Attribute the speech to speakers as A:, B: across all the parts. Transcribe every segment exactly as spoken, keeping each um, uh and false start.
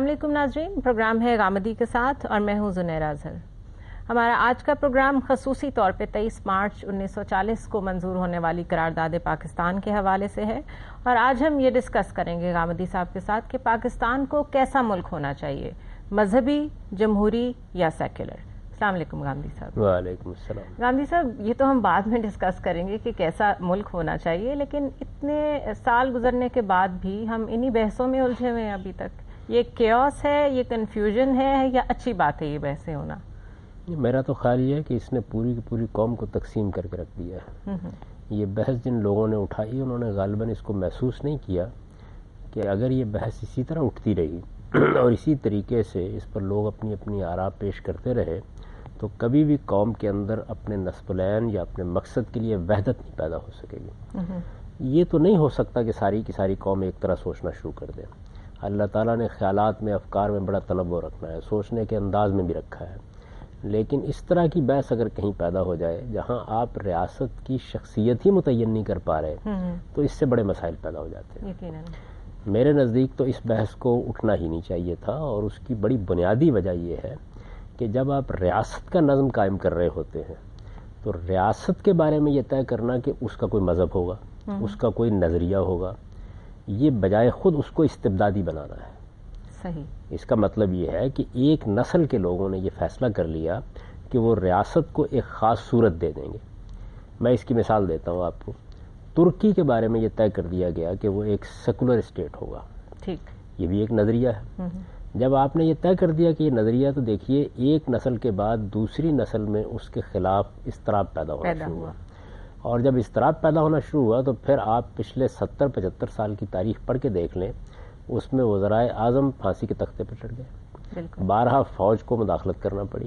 A: علیکم ناظرین، پروگرام ہے غامدی کے ساتھ اور میں ہوں زنیرہ اظہر۔ ہمارا آج کا پروگرام خصوصی طور پہ تیئیس مارچ انیس سو چالیس کو منظور ہونے والی قرارداد پاکستان کے حوالے سے ہے، اور آج ہم یہ ڈسکس کریں گے غامدی صاحب کے ساتھ کہ پاکستان کو کیسا ملک ہونا چاہیے، مذہبی، جمہوری یا سیکولر۔ السلام علیکم غامدی صاحب۔
B: وعلیکم السلام۔
A: غامدی صاحب، یہ تو ہم بعد میں ڈسکس کریں گے کہ کیسا ملک ہونا چاہیے، لیکن اتنے سال گزرنے کے بعد بھی ہم انہی بحثوں میں الجھے ہوئے ہیں ابھی تک۔ یہ کیوس ہے، یہ کنفیوژن ہے یا اچھی بات ہے یہ بحثیں ہونا؟
B: میرا تو خیال یہ ہے کہ اس نے پوری کی پوری قوم کو تقسیم کر کے رکھ دیا ہے۔ یہ بحث جن لوگوں نے اٹھائی انہوں نے غالباً اس کو محسوس نہیں کیا کہ اگر یہ بحث اسی طرح اٹھتی رہی اور اسی طریقے سے اس پر لوگ اپنی اپنی آراء پیش کرتے رہے تو کبھی بھی قوم کے اندر اپنے نصب العین یا اپنے مقصد کے لیے وحدت نہیں پیدا ہو سکے گی۔ یہ تو نہیں ہو سکتا کہ ساری کی ساری قوم ایک طرح سوچنا شروع کر دے۔ اللہ تعالیٰ نے خیالات میں، افکار میں بڑا تنوع رکھنا ہے، سوچنے کے انداز میں بھی رکھا ہے، لیکن اس طرح کی بحث اگر کہیں پیدا ہو جائے جہاں آپ ریاست کی شخصیت ہی متعین نہیں کر پا رہے تو اس سے بڑے مسائل پیدا ہو جاتے ہیں۔ میرے نزدیک تو اس بحث کو اٹھنا ہی نہیں چاہیے تھا، اور اس کی بڑی بنیادی وجہ یہ ہے کہ جب آپ ریاست کا نظم قائم کر رہے ہوتے ہیں تو ریاست کے بارے میں یہ طے کرنا کہ اس کا کوئی مذہب ہوگا، اس کا کوئی نظریہ ہوگا، یہ بجائے خود اس کو استبدادی بنانا ہے۔
A: صحیح۔
B: اس کا مطلب یہ ہے کہ ایک نسل کے لوگوں نے یہ فیصلہ کر لیا کہ وہ ریاست کو ایک خاص صورت دے دیں گے۔ میں اس کی مثال دیتا ہوں آپ کو۔ ترکی کے بارے میں یہ طے کر دیا گیا کہ وہ ایک سیکولر اسٹیٹ ہوگا۔
A: ٹھیک۔
B: یہ بھی ایک نظریہ ہے۔ جب آپ نے یہ طے کر دیا کہ یہ نظریہ، تو دیکھیے ایک نسل کے بعد دوسری نسل میں اس کے خلاف اضطراب پیدا ہونا شروع ہوا، اور جب اضطراب پیدا ہونا شروع ہوا تو پھر آپ پچھلے ستر پچہتر سال کی تاریخ پڑھ کے دیکھ لیں، اس میں وزرائے اعظم پھانسی کے تختے پر چڑھ گئے، بارہا فوج کو مداخلت کرنا پڑی،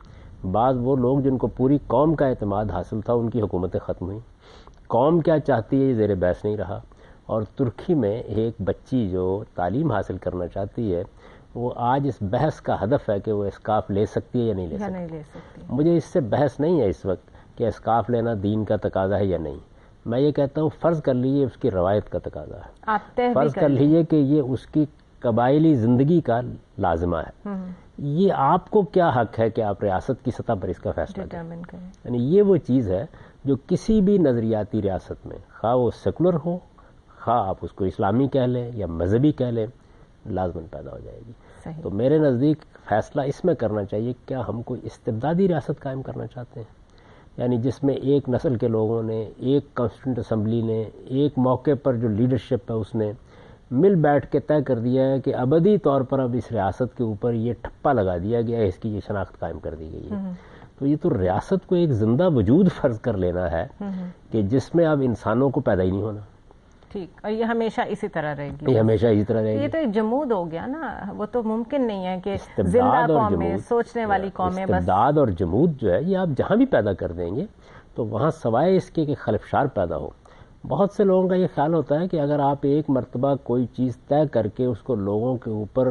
B: بعض وہ لوگ جن کو پوری قوم کا اعتماد حاصل تھا ان کی حکومتیں ختم ہوئیں۔ قوم کیا چاہتی ہے یہ زیر بحث نہیں رہا، اور ترکی میں ایک بچی جو تعلیم حاصل کرنا چاہتی ہے وہ آج اس بحث کا ہدف ہے کہ وہ اسکارف لے سکتی ہے یا نہیں لے سکتی۔ مجھے اس سے بحث نہیں ہے اس وقت کہ اسکارف لینا دین کا تقاضا ہے یا نہیں۔ میں یہ کہتا ہوں فرض کر لیجیے اس کی روایت کا تقاضا ہے، فرض کر لیجیے کہ یہ اس کی قبائلی زندگی کا لازمہ ہے۔ یہ آپ کو کیا حق ہے کہ آپ ریاست کی سطح پر اس کا فیصلہ کریں؟ یعنی یہ وہ چیز ہے جو کسی بھی نظریاتی ریاست میں، خواہ وہ سیکولر ہو، خواہ آپ اس کو اسلامی کہہ لیں یا مذہبی کہہ لیں، لازماً پیدا ہو جائے گی۔ تو میرے نزدیک فیصلہ اس میں کرنا چاہیے کیا ہم کوئی استبدادی ریاست قائم کرنا چاہتے ہیں، یعنی جس میں ایک نسل کے لوگوں نے، ایک کانسٹیٹیوئنٹ اسمبلی نے، ایک موقع پر جو لیڈرشپ ہے اس نے مل بیٹھ کے طے کر دیا ہے کہ ابدی طور پر اب اس ریاست کے اوپر یہ ٹھپا لگا دیا گیا ہے، اس کی یہ شناخت قائم کر دی گئی ہے۔ تو یہ تو ریاست کو ایک زندہ وجود فرض کر لینا ہے کہ جس میں اب انسانوں کو پیدا ہی نہیں ہونا۔
A: ٹھیک، اور یہ ہمیشہ اسی طرح رہے گی؟
B: یہ ہمیشہ اسی طرح رہے گی۔
A: یہ تو ایک جمود ہو گیا نا، وہ تو ممکن نہیں ہے کہ زندہ قومیں، سوچنے والی قومیں، بس
B: استبداد اور جمود جو ہے یہ آپ جہاں بھی پیدا کر دیں گے تو وہاں سوائے اس کے کہ خلفشار پیدا ہو۔ بہت سے لوگوں کا یہ خیال ہوتا ہے کہ اگر آپ ایک مرتبہ کوئی چیز طے کر کے اس کو لوگوں کے اوپر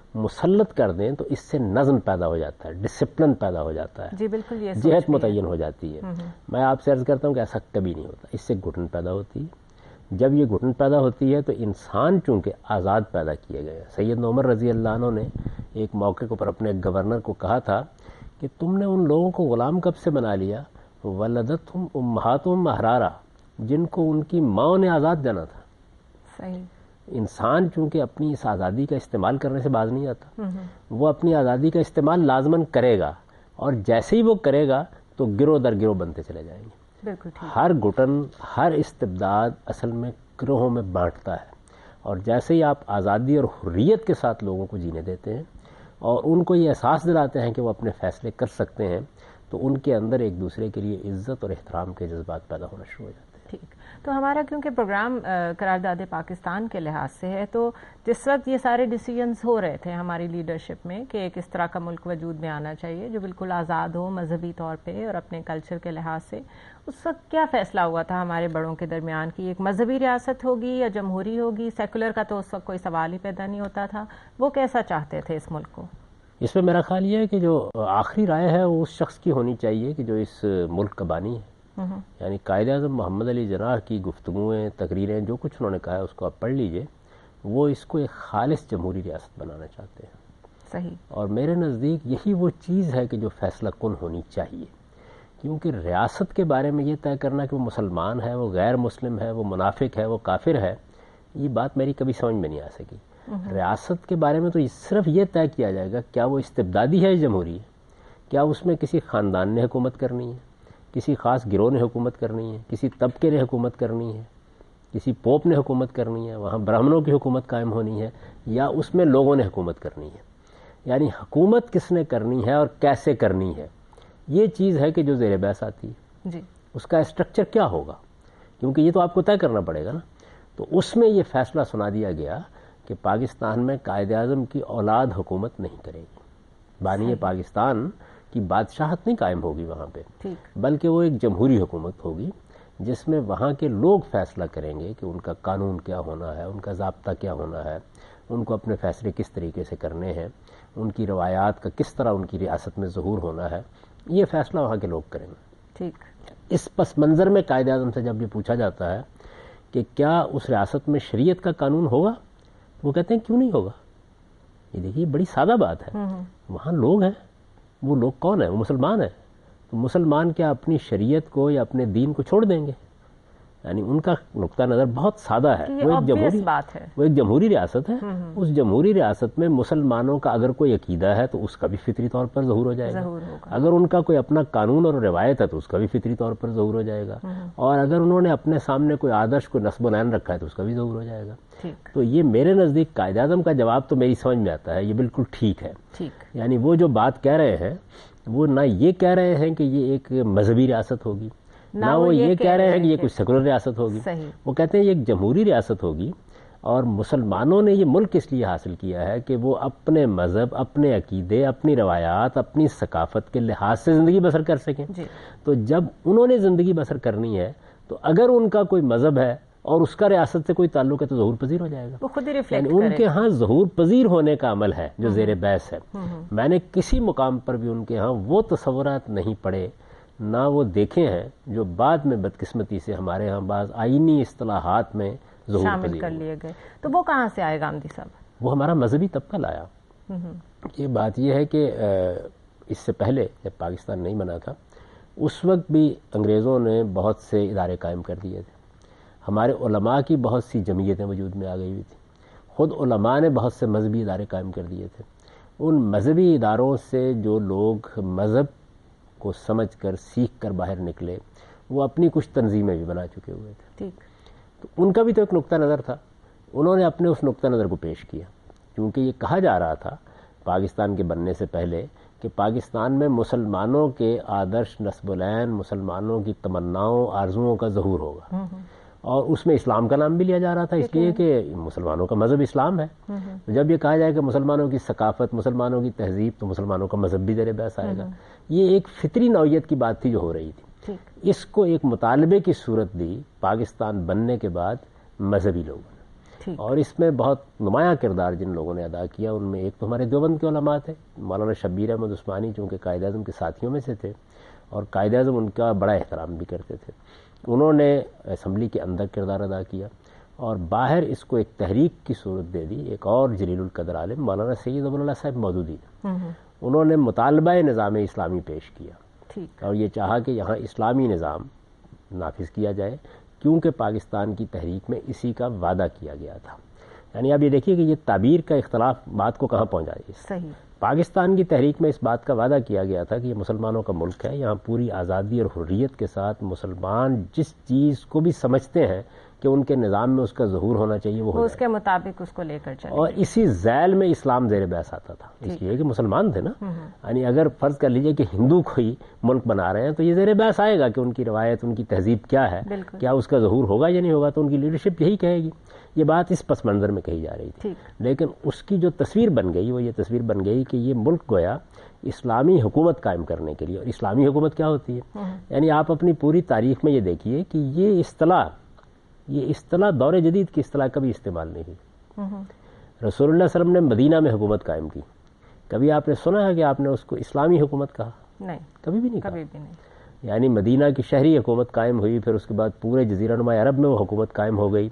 B: مسلط کر دیں تو اس سے نظم پیدا ہو جاتا ہے، ڈسپلن پیدا ہو جاتا ہے،
A: جی بالکل، یہ
B: جہت متعین ہو جاتی ہے۔ میں آپ سے عرض کرتا ہوں کہ ایسا کبھی نہیں ہوتا، اس سے گھٹن پیدا ہوتی ہے۔ جب یہ گھٹن پیدا ہوتی ہے تو انسان چونکہ آزاد پیدا کیے گئے ہیں۔ سیدنا عمر رضی اللہ عنہ نے ایک موقع پر اپنے گورنر کو کہا تھا کہ تم نے ان لوگوں کو غلام کب سے بنا لیا، ولدتہم امہاتہم احرارا، جن کو ان کی ماں نے آزاد جانا تھا۔
A: صحیح۔
B: انسان چونکہ اپنی اس آزادی کا استعمال کرنے سے باز نہیں آتا، وہ اپنی آزادی کا استعمال لازماً کرے گا، اور جیسے ہی وہ کرے گا تو گروہ در گروہ بنتے چلے جائیں گے۔ ہر گھٹن، ہر استبداد اصل میں گروہوں میں بانٹتا ہے، اور جیسے ہی آپ آزادی اور حریت کے ساتھ لوگوں کو جینے دیتے ہیں اور ان کو یہ احساس دلاتے ہیں کہ وہ اپنے فیصلے کر سکتے ہیں تو ان کے اندر ایک دوسرے کے لیے عزت اور احترام کے جذبات پیدا ہونا شروع ہو جاتے ہیں۔
A: ٹھیک، تو ہمارا کیونکہ پروگرام قرارداد پاکستان کے لحاظ سے ہے، تو جس وقت یہ سارے ڈیسیجنز ہو رہے تھے ہماری لیڈرشپ میں کہ ایک اس طرح کا ملک وجود میں آنا چاہیے جو بالکل آزاد ہو مذہبی طور پہ اور اپنے کلچر کے لحاظ سے، اس وقت کیا فیصلہ ہوا تھا ہمارے بڑوں کے درمیان کی ایک مذہبی ریاست ہوگی یا جمہوری ہوگی؟ سیکولر کا تو اس وقت کوئی سوال ہی پیدا نہیں ہوتا تھا۔ وہ کیسا چاہتے تھے اس ملک کو؟
B: اس میں میرا خیال یہ ہے کہ جو آخری رائے ہے وہ اس شخص کی ہونی چاہیے کہ جو اس ملک کا بانی ہے، یعنی قائد اعظم محمد علی جناح کی گفتگویں، تقریریں، جو کچھ انہوں نے کہا ہے اس کو آپ پڑھ لیجئے۔ وہ اس کو ایک خالص جمہوری ریاست بنانا چاہتے ہیں۔
A: صحیح.
B: اور میرے نزدیک یہی وہ چیز ہے کہ جو فیصلہ کن ہونی چاہیے، کیونکہ ریاست کے بارے میں یہ طے کرنا کہ وہ مسلمان ہے، وہ غیر مسلم ہے، وہ منافق ہے، وہ کافر ہے، یہ بات میری کبھی سمجھ میں نہیں آ سکی. ریاست کے بارے میں تو صرف یہ طے کیا جائے گا کیا وہ استبدادی ہے یا جمہوری ہے، کیا اس میں کسی خاندان نے حکومت کرنی ہے، کسی خاص گروہ نے حکومت کرنی ہے، کسی طبقے نے حکومت کرنی ہے، کسی پوپ نے حکومت کرنی ہے، وہاں برہمنوں کی حکومت قائم ہونی ہے، یا اس میں لوگوں نے حکومت کرنی ہے. یعنی حکومت کس نے کرنی ہے اور کیسے کرنی ہے، یہ چیز ہے کہ جو زیر بحث آتی ہے.
A: جی.
B: اس کا اسٹرکچر کیا ہوگا، کیونکہ یہ تو آپ کو طے کرنا پڑے گا نا. تو اس میں یہ فیصلہ سنا دیا گیا کہ پاکستان میں قائد اعظم کی اولاد حکومت نہیں کرے گی، بانی پاکستان کی بادشاہت نہیں قائم ہوگی وہاں پہ، بلکہ وہ ایک جمہوری حکومت ہوگی جس میں وہاں کے لوگ فیصلہ کریں گے کہ ان کا قانون کیا ہونا ہے، ان کا ضابطہ کیا ہونا ہے، ان کو اپنے فیصلے کس طریقے سے کرنے ہیں، ان کی روایات کا کس طرح ان کی ریاست میں ظہور ہونا ہے، یہ فیصلہ وہاں کے لوگ کریں گے.
A: ٹھیک.
B: اس پس منظر میں قائد اعظم سے جب یہ پوچھا جاتا ہے کہ کیا اس ریاست میں شریعت کا قانون ہوگا، وہ کہتے ہیں کیوں نہیں ہوگا. یہ دیکھیے بڑی سادہ بات ہے، وہاں لوگ ہیں، وہ لوگ کون ہیں، وہ مسلمان ہیں. تو مسلمان کیا اپنی شریعت کو یا اپنے دین کو چھوڑ دیں گے؟ یعنی ان کا نقطہ نظر بہت سادہ ہے. وہ ایک جمہوری
A: بات ہے،
B: وہ ایک جمہوری ریاست ہے. اس جمہوری ریاست میں مسلمانوں کا اگر کوئی عقیدہ ہے تو اس کا بھی فطری طور پر ظہور ہو جائے گا. اگر ان کا کوئی اپنا قانون اور روایت ہے تو اس کا بھی فطری طور پر ظہور ہو جائے گا. اور اگر انہوں نے اپنے سامنے کوئی آدرش، کوئی نصب و نعن رکھا ہے تو اس کا بھی ظہور ہو جائے گا. تو یہ میرے نزدیک قائد اعظم کا جواب تو میری سمجھ میں آتا ہے، یہ بالکل ٹھیک ہے. یعنی وہ جو بات کہہ رہے ہیں وہ نہ یہ کہہ رہے ہیں کہ یہ ایک مذہبی ریاست ہوگی، نہ وہ یہ کہہ رہے ہیں کہ یہ کوئی سیکولر ریاست ہوگی. وہ کہتے ہیں یہ ایک جمہوری ریاست ہوگی، اور مسلمانوں نے یہ ملک اس لیے حاصل کیا ہے کہ وہ اپنے مذہب، اپنے عقیدے، اپنی روایات، اپنی ثقافت کے لحاظ سے زندگی بسر کر سکیں. تو جب انہوں نے زندگی بسر کرنی ہے تو اگر ان کا کوئی مذہب ہے اور اس کا ریاست سے کوئی تعلق ہے تو ظہور پذیر ہو جائے گا.
A: وہ خود ہی ریفلیکٹ
B: یعنی ان کے ہاں ظہور پذیر ہونے کا عمل ہے جو زیر بحث ہے. میں نے کسی مقام پر بھی ان کے ہاں وہ تصورات نہیں پڑے، نہ وہ دیکھے ہیں جو بعد میں بدقسمتی سے ہمارے ہاں بعض آئینی اصطلاحات میں
A: شامل کر لیے گئے. تو وہ کہاں سے آئے گاندھی صاحب؟
B: وہ ہمارا مذہبی طبقہ لایا. یہ بات یہ ہے کہ اس سے پہلے جب پاکستان نہیں بنا تھا اس وقت بھی انگریزوں نے بہت سے ادارے قائم کر دیے تھے. ہمارے علماء کی بہت سی جمعیتیں وجود میں آ گئی ہوئی تھیں. خود علماء نے بہت سے مذہبی ادارے قائم کر دیے تھے. ان مذہبی اداروں سے جو لوگ مذہب کو سمجھ کر، سیکھ کر باہر نکلے، وہ اپنی کچھ تنظیمیں بھی بنا چکے ہوئے تھے. تو ان کا بھی تو ایک نقطہ نظر تھا، انہوں نے اپنے اس نقطہ نظر کو پیش کیا. کیونکہ یہ کہا جا رہا تھا پاکستان کے بننے سے پہلے کہ پاکستان میں مسلمانوں کے آدرش، نصب العین، مسلمانوں کی تمناؤں، آرزوؤں کا ظہور ہوگا. اور اس میں اسلام کا نام بھی لیا جا رہا تھا، اس لیے کہ مسلمانوں کا مذہب اسلام ہے. جب یہ کہا جائے کہ مسلمانوں کی ثقافت، مسلمانوں کی تہذیب، تو مسلمانوں کا مذہب بھی زیر بحث آئے گا. یہ ایک فطری نوعیت کی بات تھی جو ہو رہی تھی. اس کو ایک مطالبے کی صورت دی پاکستان بننے کے بعد مذہبی لوگوں نے، اور اس میں بہت نمایاں کردار جن لوگوں نے ادا کیا ان میں ایک تو ہمارے دیوبند کے علماء تھے. مولانا شبیر احمد عثمانی چونکہ قائد اعظم کے ساتھیوں میں سے تھے اور قائد اعظم ان کا بڑا احترام بھی کرتے تھے. انہوں نے اسمبلی کے اندر کردار ادا کیا اور باہر اس کو ایک تحریک کی صورت دے دی. ایک اور جلیل القدر عالم مولانا سید ابو اللہ صاحب مودودی، انہوں نے مطالبہ نظام اسلامی پیش کیا اور یہ چاہا کہ یہاں اسلامی نظام نافذ کیا جائے، کیونکہ پاکستان کی تحریک میں اسی کا وعدہ کیا گیا تھا. یعنی آپ یہ دیکھیے کہ یہ تعبیر کا اختلاف بات کو کہاں پہنچا ہے. صحیح. پاکستان کی تحریک میں اس بات کا وعدہ کیا گیا تھا کہ یہ مسلمانوں کا ملک ہے، یہاں پوری آزادی اور حریت کے ساتھ مسلمان جس چیز کو بھی سمجھتے ہیں کہ ان کے نظام میں اس کا ظہور ہونا چاہیے وہ
A: اس کے مطابق اس کو لے کر چلے.
B: اور اسی ذیل میں اسلام زیر بحث آتا تھا، اس لیے کہ مسلمان تھے نا. یعنی اگر فرض کر لیجئے کہ ہندو کوئی ملک بنا رہے ہیں تو یہ زیر بحث آئے گا کہ ان کی روایت، ان کی تہذیب کیا ہے، کیا اس کا ظہور ہوگا یا نہیں ہوگا. تو ان کی لیڈرشپ یہی کہے گی. یہ بات اس پس منظر میں کہی جا رہی تھی. لیکن اس کی جو تصویر بن گئی وہ یہ تصویر بن گئی کہ یہ ملک گویا اسلامی حکومت قائم کرنے کے لیے. اور اسلامی حکومت کیا ہوتی ہے؟ یعنی آپ اپنی پوری تاریخ میں یہ دیکھیے کہ یہ اصطلاح یہ اصطلاح دور جدید کی اصطلاح کبھی استعمال نہیں ہوئی. رسول اللہ صلی اللہ علیہ وسلم نے مدینہ میں حکومت قائم کی، کبھی آپ نے سنا ہے کہ آپ نے اس کو اسلامی حکومت کہا؟ نہیں، کبھی بھی نہیں کبھی بھی نہیں. یعنی مدینہ کی شہری حکومت قائم ہوئی، پھر اس کے بعد پورے جزیرہ نما عرب میں وہ حکومت قائم ہو گئی.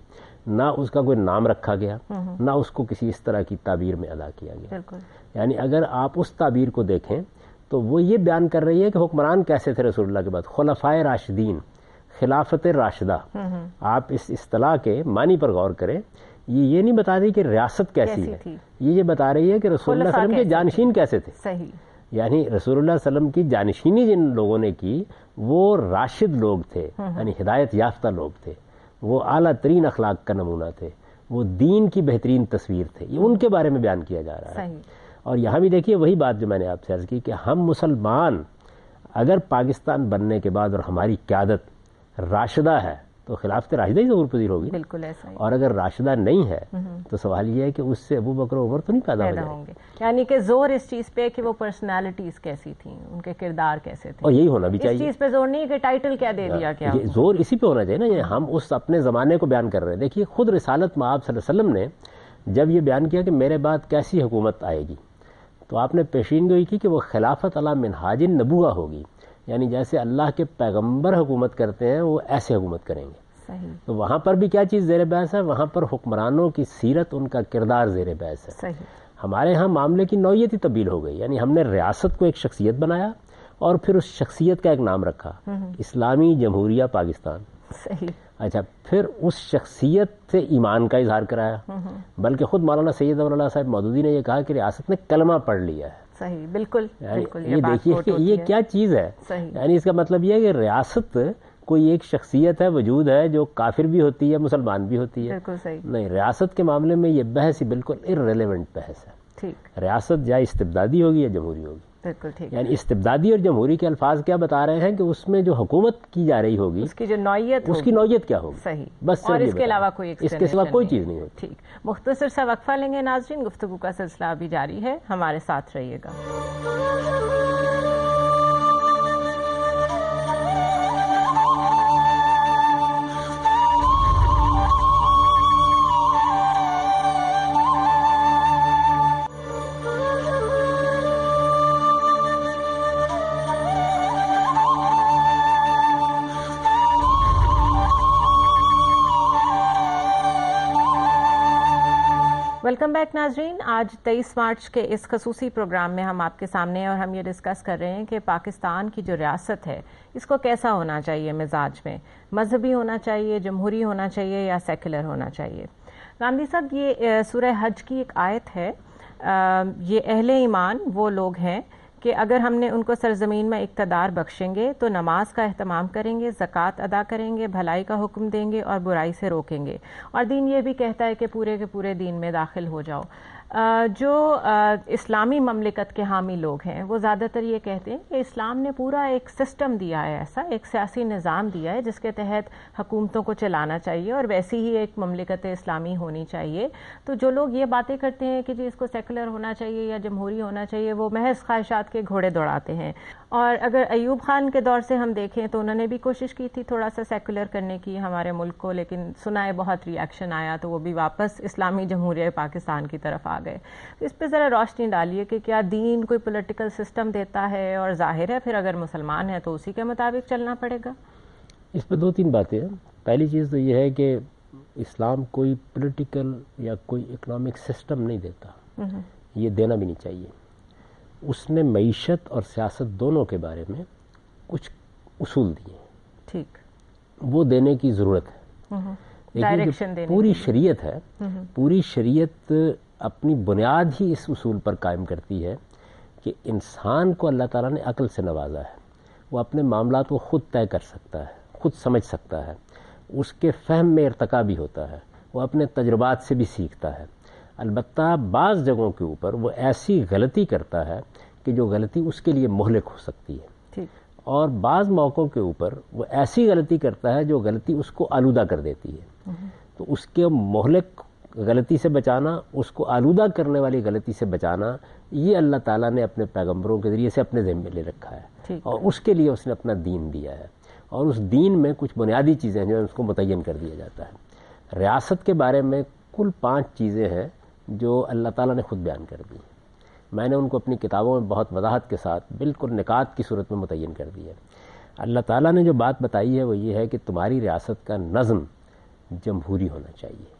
B: نہ اس کا کوئی نام رکھا گیا، نہ اس کو کسی اس طرح کی تعبیر میں ادا کیا گیا. یعنی اگر آپ اس تعبیر کو دیکھیں تو وہ یہ بیان کر رہی ہے کہ حکمران کیسے تھے رسول اللہ کے بعد، خلفائے راشدین، خلافت راشدہ. آپ اس اصطلاح کے معنی پر غور کریں. یہ یہ نہیں بتا رہی کہ ریاست کیسی ہے، یہ یہ بتا رہی ہے کہ رسول اللہ صلی اللہ علیہ وسلم کے جانشین کیسے تھے.
A: صحیح.
B: یعنی رسول اللہ صلی اللہ علیہ وسلم کی جانشینی جن لوگوں نے کی وہ راشد لوگ تھے، یعنی ہدایت یافتہ لوگ تھے، وہ اعلیٰ ترین اخلاق کا نمونہ تھے، وہ دین کی بہترین تصویر تھے. یہ ان کے بارے میں بیان کیا جا رہا ہے. اور یہاں بھی دیکھیے وہی بات جو میں نے آپ سے عرض کی کہ ہم مسلمان اگر پاکستان بننے کے بعد اور ہماری قیادت راشدہ ہے تو خلافت راشدہ ہی ظہور پذیر ہوگی.
A: بالکل ایسا ہی.
B: اور اگر راشدہ نہیں ہے تو سوال یہ ہے کہ اس سے ابو بکر و عمر تو نہیں پیدا ہوں گے.
A: یعنی کہ زور اس چیز پہ کہ وہ پرسنالٹیز کیسی تھیں، ان کے کردار کیسے تھے،
B: اور یہی ہونا بھی چاہیے.
A: اس چیز پہ زور نہیں کہ ٹائٹل کیا دے دیا کیا،
B: زور اسی پہ ہونا چاہیے نا. یہ ہم اس اپنے زمانے کو بیان کر رہے ہیں. دیکھیے خود رسالت مآب صلی اللہ علیہ وسلم نے جب یہ بیان کیا کہ میرے بعد کیسی حکومت آئے گی تو آپ نے پیشین گوئی کی کہ وہ خلافت علی منہاج النبوہ ہوگی. یعنی جیسے اللہ کے پیغمبر حکومت کرتے ہیں وہ ایسے حکومت کریں گے.
A: صحیح.
B: تو وہاں پر بھی کیا چیز زیر بحث ہے؟ وہاں پر حکمرانوں کی سیرت، ان کا کردار زیر بحث ہے.
A: صحیح.
B: ہمارے ہاں معاملے کی نوعیت ہی تبدیل ہو گئی. یعنی ہم نے ریاست کو ایک شخصیت بنایا اور پھر اس شخصیت کا ایک نام رکھا، اسلامی جمہوریہ پاکستان.
A: صحیح.
B: اچھا پھر اس شخصیت سے ایمان کا اظہار کرایا. بلکہ خود مولانا سید اول اللہ صاحب مودودی نے یہ کہا کہ ریاست نے کلمہ پڑھ لیا ہے.
A: صحیح. بالکل.
B: یہ دیکھیے کہ یہ کیا چیز ہے. یعنی اس کا مطلب یہ ہے کہ ریاست کوئی ایک شخصیت ہے، وجود ہے جو کافر بھی ہوتی ہے مسلمان بھی ہوتی ہے.
A: بالکل صحیح.
B: نہیں، ریاست کے معاملے میں یہ بحث ہی بالکل ارریلیونٹ بحث ہے.
A: ٹھیک.
B: ریاست یا استبدادی ہوگی یا جمہوری ہوگی.
A: بالکل ٹھیک.
B: یعنی استبدادی اور جمہوری کے الفاظ کیا بتا رہے ہیں کہ اس میں جو حکومت کی جا رہی ہوگی
A: اس کی جو نوعیت
B: اس کی نوعیت کیا ہوگی.
A: صحیح.
B: بس
A: اور اس کے علاوہ کوئی
B: اس کے سوا کوئی چیز نہیں ہوتی.
A: ٹھیک. مختصر سا وقفہ لیں گے ناظرین، گفتگو کا سلسلہ ابھی جاری ہے، ہمارے ساتھ رہیے گا. ویلکم بیک ناظرین. آج تیئیس مارچ کے اس خصوصی پروگرام میں ہم آپ کے سامنے ہیں اور ہم یہ ڈسکس کر رہے ہیں کہ پاکستان کی جو ریاست ہے اس کو کیسا ہونا چاہیے مزاج میں، مذہبی ہونا چاہیے، جمہوری ہونا چاہیے یا سیکولر ہونا چاہیے. گاندھی صاحب یہ سورہ حج کی ایک آیت ہے، یہ اہل ایمان وہ لوگ ہیں کہ اگر ہم نے ان کو سرزمین میں اقتدار بخشیں گے تو نماز کا اہتمام کریں گے، زکوٰۃ ادا کریں گے، بھلائی کا حکم دیں گے اور برائی سے روکیں گے. اور دین یہ بھی کہتا ہے کہ پورے کے پورے دین میں داخل ہو جاؤ. جو اسلامی مملکت کے حامی لوگ ہیں وہ زیادہ تر یہ کہتے ہیں کہ اسلام نے پورا ایک سسٹم دیا ہے، ایسا ایک سیاسی نظام دیا ہے جس کے تحت حکومتوں کو چلانا چاہیے اور ویسی ہی ایک مملکت اسلامی ہونی چاہیے. تو جو لوگ یہ باتیں کرتے ہیں کہ جی اس کو سیکولر ہونا چاہیے یا جمہوری ہونا چاہیے وہ محض خواہشات کے گھوڑے دوڑاتے ہیں. اور اگر ایوب خان کے دور سے ہم دیکھیں تو انہوں نے بھی کوشش کی تھی تھوڑا سا سیکولر کرنے کی ہمارے ملک کو، لیکن سنائے بہت ری ایکشن آیا تو وہ بھی واپس اسلامی جمہوریہ پاکستان کی طرف آ گئے. اس پہ ذرا روشنی ڈالیے کہ کیا دین کوئی پولیٹیکل سسٹم دیتا ہے اور ظاہر ہے پھر اگر مسلمان ہے تو اسی کے مطابق چلنا پڑے گا.
B: اس پہ دو تین باتیں ہیں. پہلی چیز تو یہ ہے کہ اسلام کوئی پولیٹیکل یا کوئی اکنامک سسٹم نہیں دیتا، یہ دینا بھی نہیں چاہیے. اس نے معیشت اور سیاست دونوں کے بارے میں کچھ اصول دیے،
A: ٹھیک،
B: وہ دینے کی ضرورت ہے.
A: ڈائریکشن دینے
B: پوری شریعت ہے، پوری شریعت اپنی بنیاد ہی اس اصول پر قائم کرتی ہے کہ انسان کو اللہ تعالیٰ نے عقل سے نوازا ہے، وہ اپنے معاملات کو خود طے کر سکتا ہے، خود سمجھ سکتا ہے، اس کے فہم میں ارتقا بھی ہوتا ہے، وہ اپنے تجربات سے بھی سیکھتا ہے. البتہ بعض جگہوں کے اوپر وہ ایسی غلطی کرتا ہے کہ جو غلطی اس کے لیے مہلک ہو سکتی ہے، اور بعض موقعوں کے اوپر وہ ایسی غلطی کرتا ہے جو غلطی اس کو آلودہ کر دیتی ہے. تو اس کے مہلک غلطی سے بچانا، اس کو آلودہ کرنے والی غلطی سے بچانا، یہ اللہ تعالیٰ نے اپنے پیغمبروں کے ذریعے سے اپنے ذمے لے رکھا ہے، اور اس کے لیے اس نے اپنا دین دیا ہے. اور اس دین میں کچھ بنیادی چیزیں جو ہیں اس کو متعین کر دیا جاتا ہے. ریاست کے بارے میں کل پانچ چیزیں ہیں جو اللہ تعالیٰ نے خود بیان کر دی. میں نے ان کو اپنی کتابوں میں بہت وضاحت کے ساتھ بالکل نکات کی صورت میں متعین کر دی ہے. اللہ تعالیٰ نے جو بات بتائی ہے وہ یہ ہے کہ تمہاری ریاست کا نظم جمہوری ہونا چاہیے.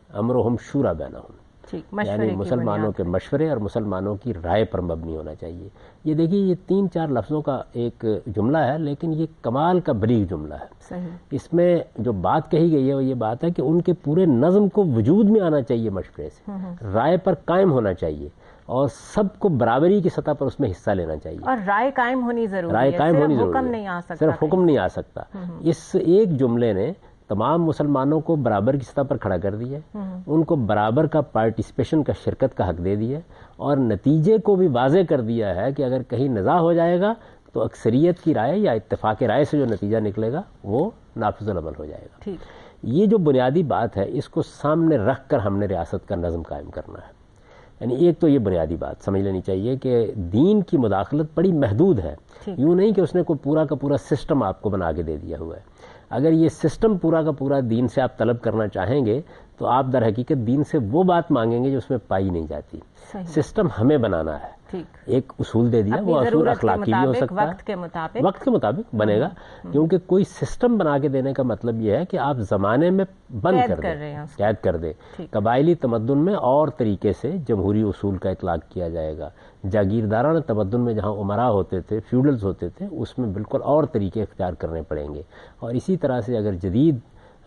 B: امرہم شورا بینہم، یعنی مسلمانوں کے مشورے اور مسلمانوں کی رائے پر مبنی ہونا چاہیے. یہ دیکھیے یہ تین چار لفظوں کا ایک جملہ ہے، لیکن یہ کمال کا بلیغ جملہ ہے.
A: صحیح.
B: اس میں جو بات کہی گئی ہے وہ یہ بات ہے کہ ان کے پورے نظم کو وجود میں آنا چاہیے مشورے سے، رائے پر قائم ہونا چاہیے اور سب کو برابری کی سطح پر اس میں حصہ لینا چاہیے.
A: اور رائے قائم ہونی ضروری ہے،
B: رائے قائم ہونی ضروری ہے،
A: حکم نہیں آ سکتا،
B: صرف حکم نہیں آ سکتا. اس ایک جملے نے تمام مسلمانوں کو برابر کی سطح پر کھڑا کر دیا، ان کو برابر کا پارٹیسپیشن کا شرکت کا حق دے دیا، اور نتیجے کو بھی واضح کر دیا ہے کہ اگر کہیں نزاع ہو جائے گا تو اکثریت کی رائے یا اتفاق رائے سے جو نتیجہ نکلے گا وہ نافذ العمل ہو جائے گا. یہ جو بنیادی بات ہے اس کو سامنے رکھ کر ہم نے ریاست کا نظم قائم کرنا ہے. یعنی ایک تو یہ بنیادی بات سمجھ لینی چاہیے کہ دین کی مداخلت بڑی محدود ہے، یوں نہیں کہ اس نے کوئی پورا کا پورا سسٹم آپ کو بنا کے دے دیا ہوا ہے. اگر یہ سسٹم پورا کا پورا دین سے آپ طلب کرنا چاہیں گے تو آپ در حقیقت دین سے وہ بات مانگیں گے جو اس میں پائی نہیں جاتی. سسٹم ہمیں بنانا ہے. ایک اصول دے دیا، وہ اصول اخلاقی بھی ہو سکتا ہے،
A: وقت کے مطابق
B: وقت کے مطابق بنے گا، کیونکہ کوئی سسٹم بنا کے دینے کا مطلب یہ ہے کہ آپ زمانے میں بند کر دیں، قید کر دیں. قبائلی تمدن میں اور طریقے سے جمہوری اصول کا اطلاق کیا جائے گا. جاگیردارانہ تمدن میں جہاں امراء ہوتے تھے، فیوڈلز ہوتے تھے، اس میں بالکل اور طریقے اختیار کرنے پڑیں گے. اور اسی طرح سے اگر جدید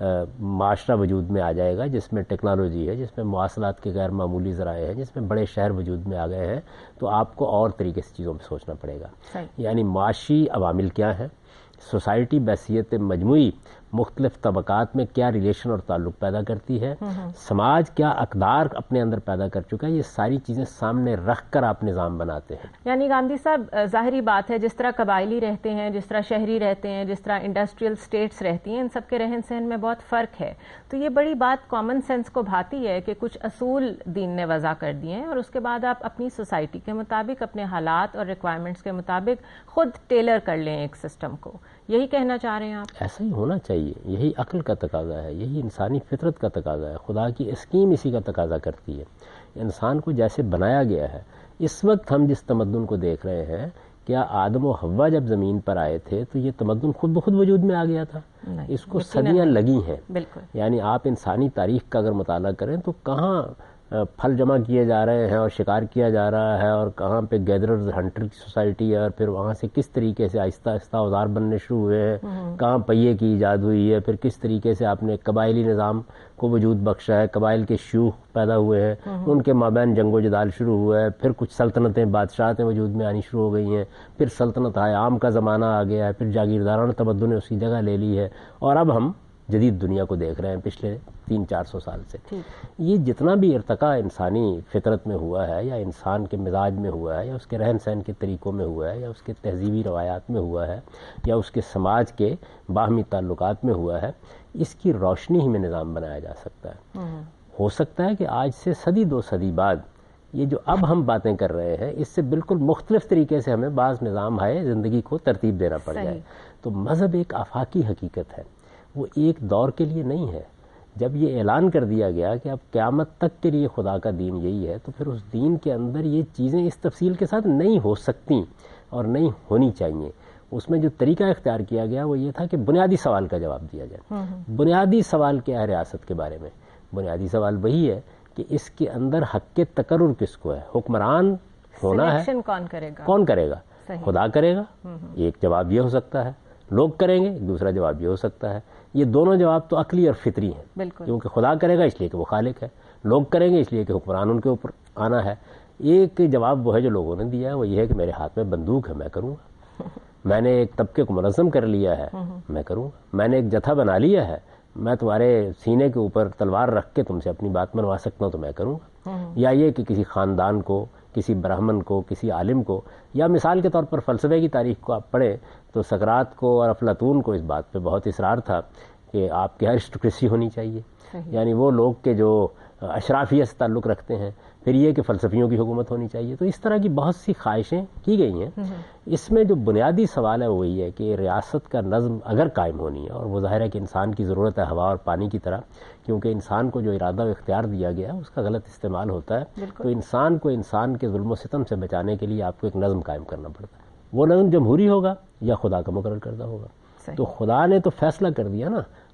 B: معاشرہ وجود میں آ جائے گا جس میں ٹیکنالوجی ہے، جس میں مواصلات کے غیر معمولی ذرائع ہیں، جس میں بڑے شہر وجود میں آ گئے ہیں، تو آپ کو اور طریقے سے چیزوں پہ سوچنا پڑے گا. یعنی معاشی عوامل کیا ہیں، سوسائٹی بحیثیت مجموعی مختلف طبقات میں کیا ریلیشن اور تعلق پیدا کرتی ہے، سماج کیا اقدار اپنے اندر پیدا کر چکا ہے، یہ ساری چیزیں سامنے رکھ کر آپ نظام بناتے ہیں.
A: یعنی گاندھی صاحب ظاہری بات ہے جس طرح قبائلی رہتے ہیں، جس طرح شہری رہتے ہیں، جس طرح انڈسٹریل سٹیٹس رہتی ہیں، ان سب کے رہن سہن میں بہت فرق ہے. تو یہ بڑی بات کامن سینس کو بھاتی ہے کہ کچھ اصول دین نے وضع کر دیے ہیں اور اس کے بعد آپ اپنی سوسائٹی کے مطابق، اپنے حالات اور ریکوائرمنٹس کے مطابق خود ٹیلر کر لیں ایک سسٹم کو. یہی کہنا چاہ رہے ہیں آپ؟
B: ایسا ہی ہونا چاہیے، یہی عقل کا تقاضا ہے، یہی انسانی فطرت کا تقاضا ہے، خدا کی اسکیم اسی کا تقاضا کرتی ہے. انسان کو جیسے بنایا گیا ہے، اس وقت ہم جس تمدن کو دیکھ رہے ہیں، کیا آدم و حوا جب زمین پر آئے تھے تو یہ تمدن خود بخود وجود میں آ گیا تھا؟ اس کو صدیاں لگی ہیں. یعنی آپ انسانی تاریخ کا اگر مطالعہ کریں تو کہاں پھل جمع کیے جا رہے ہیں اور شکار کیا جا رہا ہے، اور کہاں پہ گیدررز ہنٹر کی سوسائٹی ہے، اور پھر وہاں سے کس طریقے سے آہستہ آہستہ اوزار بننے شروع ہوئے ہیں، کہاں پہیے کی ایجاد ہوئی ہے، پھر کس طریقے سے آپ نے قبائلی نظام کو وجود بخشا ہے، قبائل کے شیوخ پیدا ہوئے ہیں، ان کے مابین جنگ و جدال شروع ہوا ہے، پھر کچھ سلطنتیں بادشاہتیں وجود میں آنی شروع ہو گئی ہیں، پھر سلطنت عام کا زمانہ آ گیا ہے، پھر جاگیردارانہ تمدن نے اس کی جگہ لے لی ہے، اور اب ہم جدید دنیا کو دیکھ رہے ہیں پچھلے تین چار سو سال سے. یہ جتنا بھی ارتقاء انسانی فطرت میں ہوا ہے، یا انسان کے مزاج میں ہوا ہے، یا اس کے رہن سہن کے طریقوں میں ہوا ہے، یا اس کے تہذیبی روایات میں ہوا ہے، یا اس کے سماج کے باہمی تعلقات میں ہوا ہے، اس کی روشنی ہی میں نظام بنایا جا سکتا ہے. ہو سکتا ہے کہ آج سے صدی دو صدی بعد یہ جو اب ہم باتیں کر رہے ہیں اس سے بالکل مختلف طریقے سے ہمیں بعض نظام ہے زندگی کو ترتیب دینا پڑ جائے. تو مذہب ایک آفاقی حقیقت ہے، وہ ایک دور کے لیے نہیں ہے. جب یہ اعلان کر دیا گیا کہ اب قیامت تک کے لیے خدا کا دین یہی ہے، تو پھر اس دین کے اندر یہ چیزیں اس تفصیل کے ساتھ نہیں ہو سکتی اور نہیں ہونی چاہیے. اس میں جو طریقہ اختیار کیا گیا وہ یہ تھا کہ بنیادی سوال کا جواب دیا جائے. بنیادی سوال کیا ہے ریاست کے بارے میں؟ بنیادی سوال وہی ہے کہ اس کے اندر حق کے تقرر کس کو ہے، حکمران ہونا ہے،
A: کون کرے گا؟
B: کون کرے گا؟ خدا کرے گا. ایک جواب یہ ہو سکتا ہے، لوگ کریں گے، دوسرا جواب یہ ہو سکتا ہے. یہ دونوں جواب تو عقلی اور فطری ہیں، کیونکہ خدا کرے گا اس لیے کہ وہ خالق ہے، لوگ کریں گے اس لیے کہ حکمران ان کے اوپر آنا ہے. ایک جواب وہ ہے جو لوگوں نے دیا ہے، وہ یہ ہے کہ میرے ہاتھ میں بندوق ہے، میں کروں گا. میں نے ایک طبقے کو منظم کر لیا ہے، میں کروں گا. میں نے ایک جتھا بنا لیا ہے، میں تمہارے سینے کے اوپر تلوار رکھ کے تم سے اپنی بات منوا سکتا ہوں تو میں کروں گا. یا یہ کہ کسی خاندان کو، کسی برہمن کو، کسی عالم کو، یا مثال کے طور پر فلسفے کی تاریخ کو آپ پڑھیں تو سقراط کو اور افلاطون کو اس بات پہ بہت اصرار تھا کہ آپ کی ارسٹوکریسی ہونی چاہیے، یعنی وہ لوگ کے جو اشرافیہ سے تعلق رکھتے ہیں. پھر یہ کہ فلسفیوں کی حکومت ہونی چاہیے. تو اس طرح کی بہت سی خواہشیں کی گئی ہیں. اس میں جو بنیادی سوال ہے وہ وہی ہے کہ ریاست کا نظم اگر قائم ہونی ہے، اور وہ ظاہر ہے کہ انسان کی ضرورت ہے ہوا اور پانی کی طرح، کیونکہ انسان کو جو ارادہ و اختیار دیا گیا ہے اس کا غلط استعمال ہوتا ہے. تو انسان کو انسان کے ظلم و ستم سے بچانے کے لیے آپ کو ایک نظم قائم کرنا پڑتا ہے. وہ نظم جمہوری ہوگا یا خدا کا مقرر کردہ ہوگا. تو خدا نے تو فیصلہ کر دیا نا،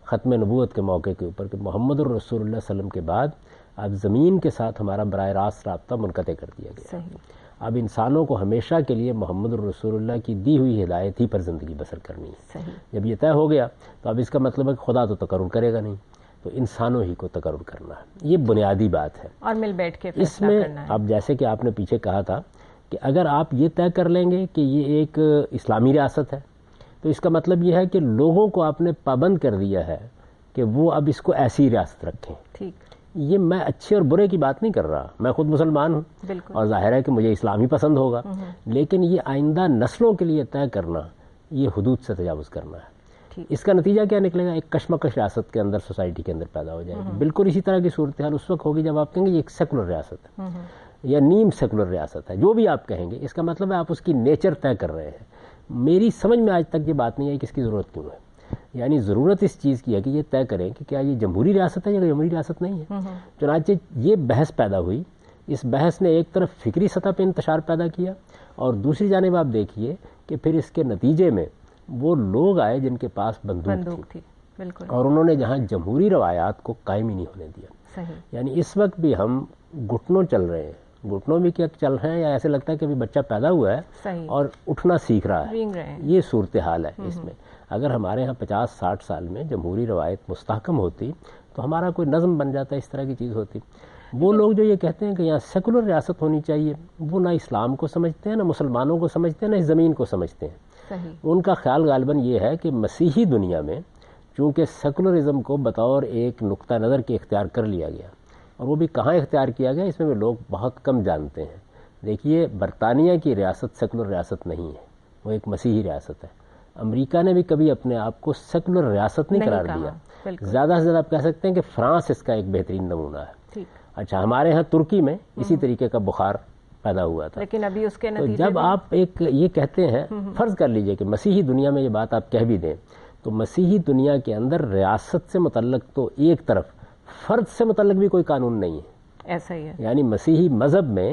B: ختم نبوت کے موقع کے اوپر کہ محمد الرسول اللہ صلی اللہ علیہ وسلم کے بعد اب زمین کے ساتھ ہمارا براہ راست رابطہ منقطع کر دیا گیا. اب انسانوں کو ہمیشہ کے لیے محمد الرسول اللہ کی دی ہوئی ہدایت ہی پر زندگی بسر کرنی ہے. جب یہ طے ہو گیا تو اب اس کا مطلب ہے کہ خدا تو تقرر کرے گا نہیں، تو انسانوں ہی کو تقرر کرنا ہے. یہ بنیادی بات ہے
A: اور مل بیٹھ کے
B: اس میں. اب جیسے کہ آپ نے پیچھے کہا تھا کہ اگر آپ یہ طے کر لیں گے کہ یہ ایک اسلامی ریاست ہے تو اس کا مطلب یہ ہے کہ لوگوں کو آپ نے پابند کر دیا ہے کہ وہ اب اس کو ایسی ریاست رکھیں.
A: ٹھیک،
B: یہ میں اچھے اور برے کی بات نہیں کر رہا، میں خود مسلمان ہوں اور ظاہر ہے کہ مجھے اسلام ہی پسند ہوگا، لیکن یہ آئندہ نسلوں کے لیے طے کرنا یہ حدود سے تجاوز کرنا ہے. اس کا نتیجہ کیا نکلے گا؟ ایک کشمکش ریاست کے اندر، سوسائٹی کے اندر پیدا ہو جائے گی. بالکل اسی طرح کی صورتحال اس وقت ہوگی جب آپ کہیں گے یہ ایک سیکولر ریاست ہے یا نیم سیکولر ریاست ہے، جو بھی آپ کہیں گے. اس کا مطلب ہے آپ اس کی نیچر طے کر رہے ہیں. میری سمجھ میں آج تک یہ بات نہیں آئی کہ اس کی ضرورت کیوں ہے. یعنی ضرورت اس چیز کی ہے کہ یہ طے کریں کہ کیا یہ جمہوری ریاست ہے یا جمہوری ریاست نہیں ہے. چنانچہ یہ بحث پیدا ہوئی. اس بحث نے ایک طرف فکری سطح پہ انتشار پیدا کیا اور دوسری جانب آپ دیکھیے کہ پھر اس کے نتیجے میں وہ لوگ آئے جن کے پاس بندوق تھی,
A: بالکل,
B: اور انہوں نے جہاں جمہوری روایات کو قائم ہی نہیں ہونے دیا.
A: صحیح.
B: یعنی اس وقت بھی ہم گھٹنوں چل رہے ہیں. گھٹنوں بھی کیا چل رہے ہیں یا ایسے لگتا ہے کہ ابھی بچہ پیدا ہوا ہے
A: صحیح.
B: اور اٹھنا سیکھ رہا ہے.
A: رہے
B: یہ صورتحال ہے اس میں. اگر ہمارے ہاں پچاس ساٹھ سال میں جمہوری روایت مستحکم ہوتی تو ہمارا کوئی نظم بن جاتا, اس طرح کی چیز ہوتی. وہ لوگ جو یہ کہتے ہیں کہ یہاں سیکولر ریاست ہونی چاہیے, وہ نہ اسلام کو سمجھتے ہیں, نہ مسلمانوں کو سمجھتے ہیں, نہ اس زمین کو سمجھتے ہیں.
A: صحیح.
B: ان کا خیال غالباً یہ ہے کہ مسیحی دنیا میں چونکہ سیکولرزم کو بطور ایک نقطہ نظر کے اختیار کر لیا گیا, اور وہ بھی کہاں اختیار کیا گیا اس میں بھی لوگ بہت کم جانتے ہیں. دیکھیے, برطانیہ کی ریاست سیکولر ریاست نہیں ہے, وہ ایک مسیحی ریاست ہے. امریکہ نے بھی کبھی اپنے آپ کو سیکولر ریاست نہیں قرار دیا. زیادہ سے زیادہ آپ کہہ سکتے ہیں کہ فرانس اس کا ایک بہترین نمونہ ہے. اچھا, ہمارے ہاں ترکی میں اسی طریقے کا بخار پیدا ہوا تھا.
A: لیکن ابھی اس کے
B: تو جب آپ ایک یہ کہتے ہیں, فرض کر لیجئے کہ مسیحی دنیا میں یہ بات آپ کہہ بھی دیں, تو مسیحی دنیا کے اندر ریاست سے متعلق تو ایک طرف, فرد سے متعلق بھی کوئی قانون نہیں ہے.
A: ایسا ہی ہے.
B: یعنی مسیحی مذہب میں